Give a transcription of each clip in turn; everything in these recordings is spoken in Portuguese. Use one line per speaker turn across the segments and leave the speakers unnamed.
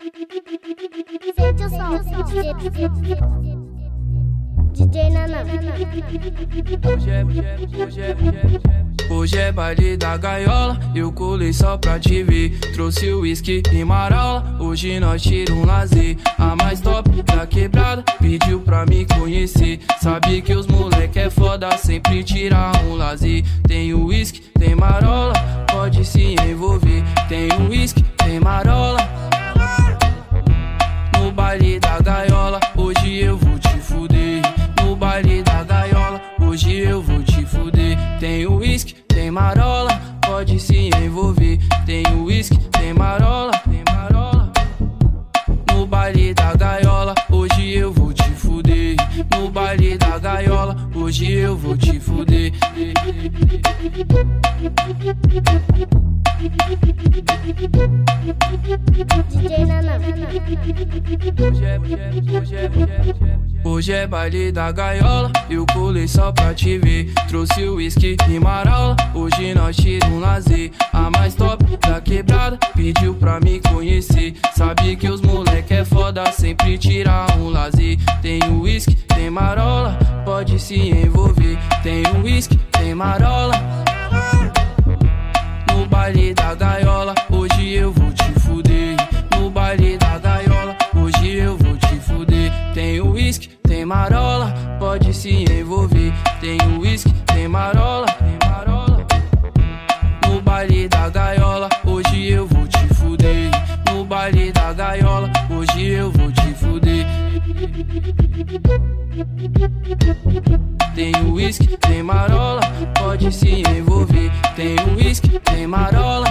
Sente o som, DJ Nana.
Hoje é baile da gaiola, eu colei só pra te ver. Trouxe o uísque e marola, hoje nós tira um lazer. A mais top da quebrada pediu pra me conhecer. Sabe que os moleque é foda, sempre tirar um lazer. Tem o uísque, tem marola, pode se envolver. Tem o uísque, tem marola. No baile da gaiola, hoje eu vou te fuder. No baile da gaiola, hoje eu vou te fuder. Tem o uísque, tem marola, pode se envolver. Tem o uísque, tem marola, tem marola. No baile da gaiola, hoje eu vou te fuder. No baile da gaiola, hoje eu vou te fuder.
DJ Nana.
Hoje é baile da gaiola, eu colei só pra te ver. Trouxe o uísque e marola, hoje nós tira um lazer. A mais top da quebrada pediu pra me conhecer. Sabe que os moleque é foda, sempre tirar um lazer. Tem o uísque, tem marola, pode se envolver. Tem o uísque, tem marola. No baile da gaiola, hoje eu vou te fuder. No baile da gaiola, hoje eu vou te fuder. Tem o uísque, tem marola, pode se envolver. Tem o uísque, tem marola, tem marola. No baile da gaiola, hoje eu vou te fuder. No baile da gaiola, hoje eu vou te fuder. Tem o uísque, tem marola, pode se envolver. Tem o uísque, tem marola.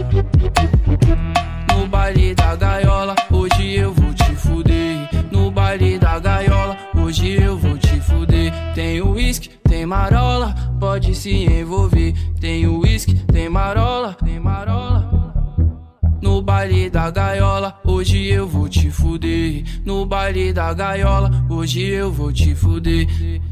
No baile da gaiola, hoje eu vou te fuder. No baile da gaiola, hoje eu vou te fuder. Tem o uísque, tem marola, pode se envolver. Tem o uísque, tem marola, tem marola. No baile da gaiola, hoje eu vou te fuder. No baile da gaiola, hoje eu vou te fuder.